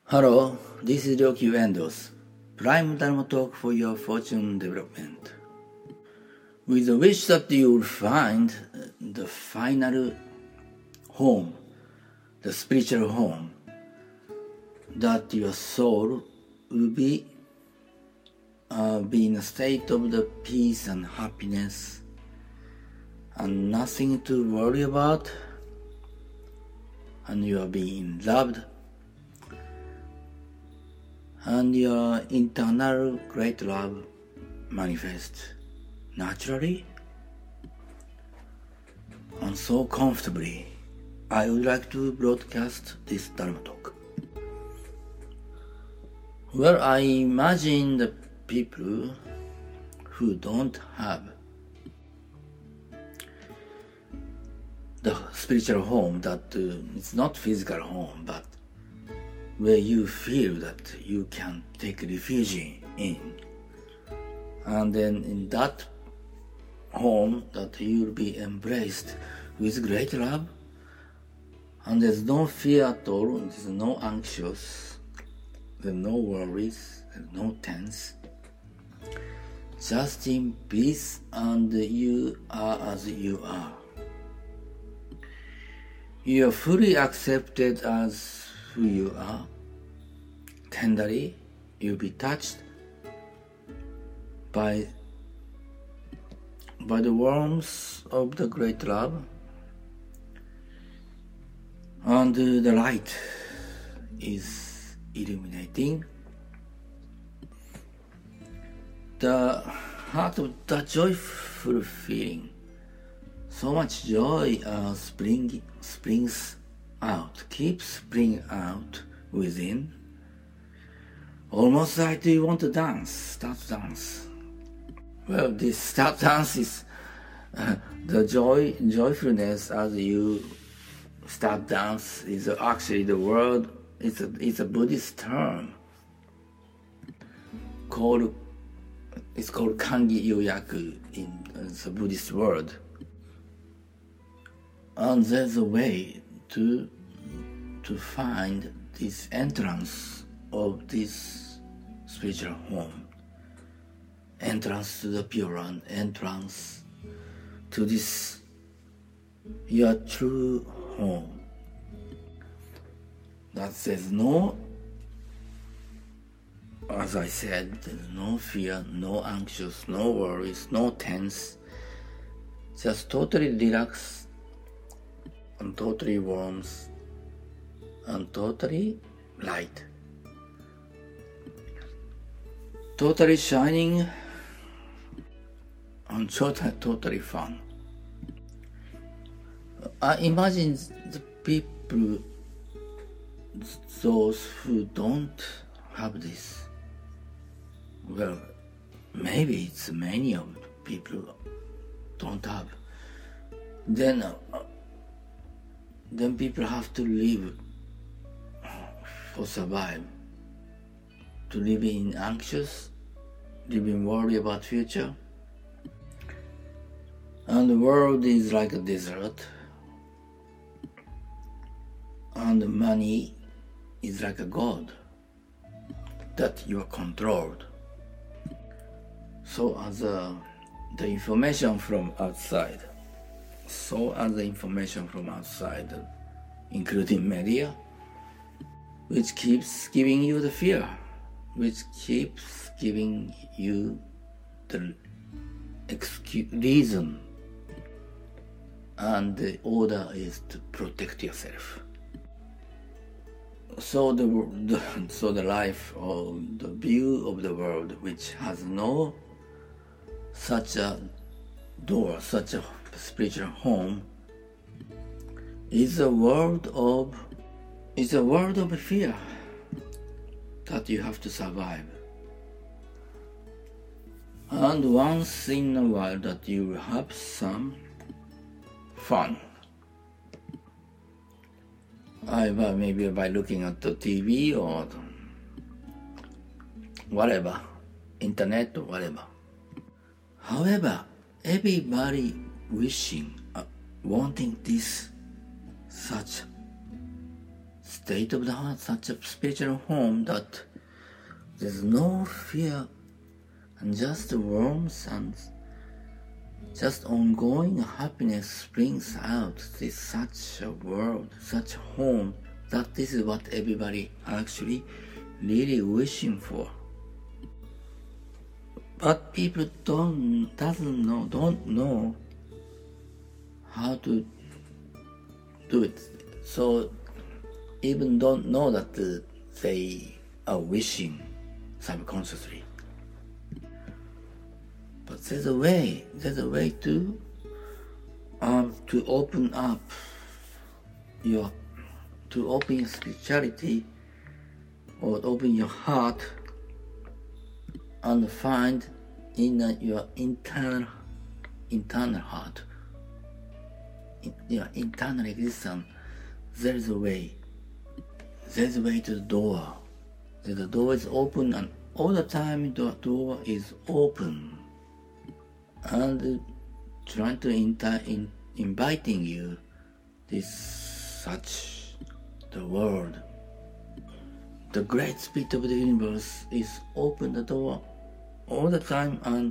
Hello, this is Ryoki Endos, Prime Dharma Talk for your fortune development. With the wish that you will find the final home, the spiritual home, that your soul will be in a state of the peace and happiness and nothing to worry about, and you are being loved, and your internal great love manifests naturally and so comfortably. I would like to broadcast this Dharma talk. Well, I imagine the people who don't have the spiritual home, that it's not physical home, but where you feel that you can take refuge in. And then in that home that you will be embraced with great love, and there's no fear at all, there's no anxious, there's no worries, there's no tense, just in peace, and you are as you are. You are fully accepted as who you are. Tenderly, you'll be touched by the warmth of the great love, and the light is illuminating the heart of the joyful feeling. So much joy springs out, keeps springing out within, almost like you want to start dance. Well, this start dance is the joyfulness as you start dance is actually the word. It's a Buddhist term called Kangi Yoyaku in the Buddhist word. And there's a way to find this entrance of this spiritual home, entrance to the Pure Land, entrance to this your true home. That there's no, as I said, there's no fear, no anxious, no worries, no tense, just totally relaxed and totally warm and totally light, totally shining and totally fun. I imagine the people, those who don't have this, well, maybe it's many of people don't have, then people have to live for survive, to live in anxious, live in worry about future. And the world is like a desert, and the money is like a god that you are controlled. So as the information from outside, including media, which keeps giving you the fear, which keeps giving you the reason, and the order is to protect yourself. So the life or the view of the world, which has no such a door, such a spiritual home, is a world of fear that you have to survive. And once in a while that you will have some fun. Maybe by looking at the TV or whatever, internet or whatever. However, everybody wanting this such state of the heart, such a spiritual home that there's no fear and just warmth and just ongoing happiness springs out. This such a world, such a home, that this is what everybody actually really wishing for. But people don't know how to do it. So even don't know that they are wishing subconsciously. But there's a way to open up your spirituality, or open your heart and find in your internal heart, in your internal existence. There is a way. There's a way to the door. The door is open, and all the time the door is open, and trying to inviting you the world. The great spirit of the universe is open the door all the time, and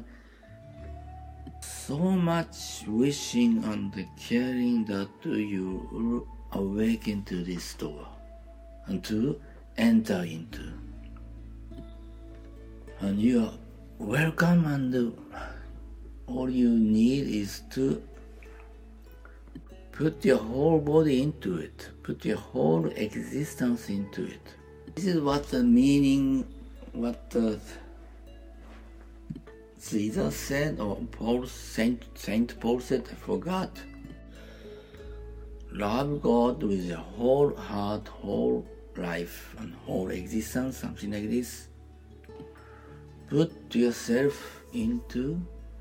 so much wishing and caring that you awaken to this door and to enter into. And you are welcome, and all you need is to put your whole body into it, put your whole existence into it. This is what the meaning, what Jesus said, or Saint Paul said, I forgot. Love God with your whole heart, whole life, and whole existence, something like this. Put yourself into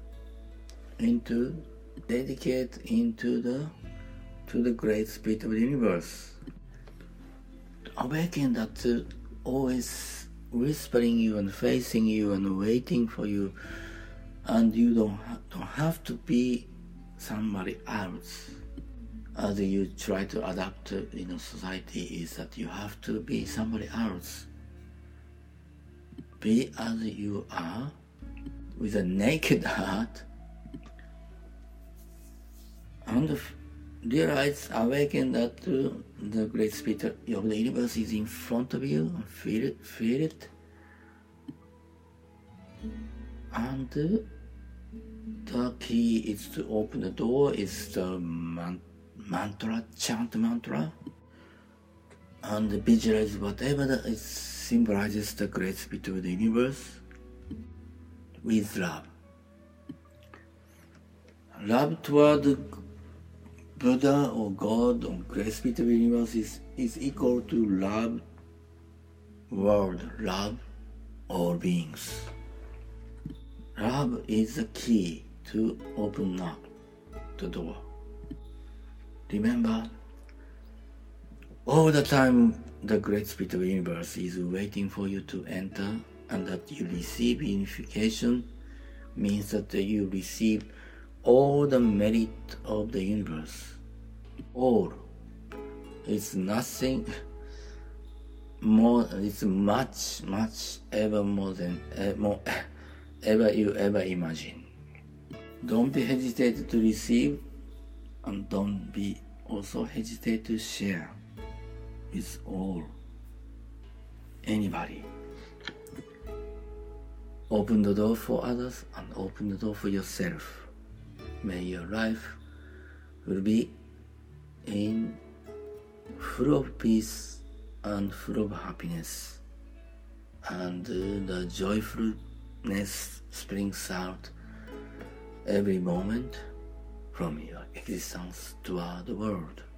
dedicate into the great spirit of the universe. Awaken that always whispering you and facing you and waiting for you, and you don't have to be somebody else. As you try to adapt in society, is that you have to be somebody else. Be as you are, with a naked heart, and realize, awaken that the great spirit of the universe is in front of you, and feel it. And the key is to open the door is the mantra, chant mantra, and visualize whatever that it symbolizes the great spirit of the universe with love. Love toward Buddha or God or great spirit of the universe is equal to love world, love all beings. Love is the key to open up the door. Remember, all the time the great spirit of the universe is waiting for you to enter, and that you receive unification means that you receive all the merit of the universe. All. It's nothing more, it's much, ever more than ever you ever imagine. Don't be hesitant to receive, and don't be also hesitate to share with anybody. Open the door for others and open the door for yourself. May your life will be full of peace and full of happiness, and the joyfulness springs out every moment from your existence toward the world.